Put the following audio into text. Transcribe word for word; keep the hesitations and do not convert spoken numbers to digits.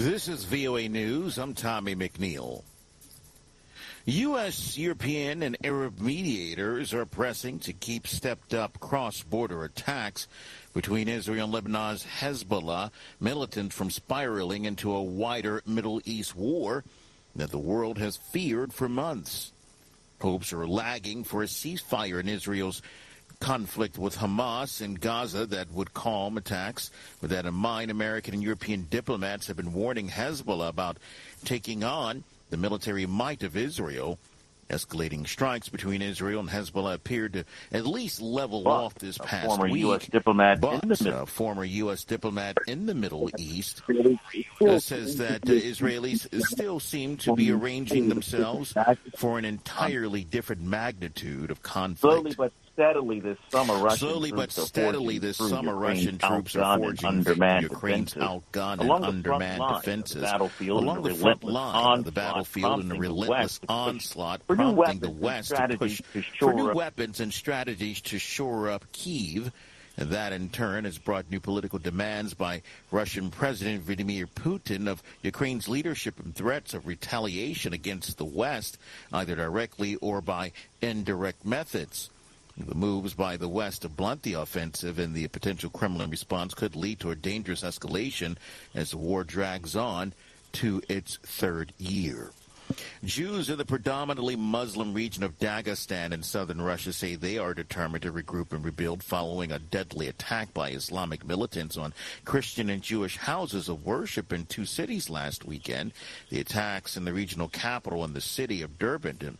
This is V O A News. I'm Tommy McNeil. U S, European, and Arab mediators are pressing to keep stepped-up cross-border attacks between Israel and Lebanon's Hezbollah militant from spiraling into a wider Middle East war that the world has feared for months. Hopes are lagging for a ceasefire in Israel's conflict with Hamas in Gaza that would calm attacks. With that in mind, American and European diplomats have been warning Hezbollah about taking on the military might of Israel. Escalating strikes between Israel and Hezbollah appeared to at least level but off this past former week. U S diplomat but in the Middle a former U S diplomat in the Middle East uh, says that uh, Israelis still seem to be arranging themselves for an entirely different magnitude of conflict. Slowly but steadily this summer, Russian Slowly but troops steadily this summer, Russian troops are forging Ukraine's outgunned and undermanned defenses along the front line of the battlefield in a relentless onslaught, prompting the West to push for new weapons and strategies to shore up Kyiv. And that, in turn, has brought new political demands by Russian President Vladimir Putin of Ukraine's leadership and threats of retaliation against the West, either directly or by indirect methods. The moves by the West to blunt the offensive and the potential Kremlin response could lead to a dangerous escalation as the war drags on to its third year. Jews in the predominantly Muslim region of Dagestan in southern Russia say they are determined to regroup and rebuild following a deadly attack by Islamic militants on Christian and Jewish houses of worship in two cities last weekend. The attacks in the regional capital and the city of Derbent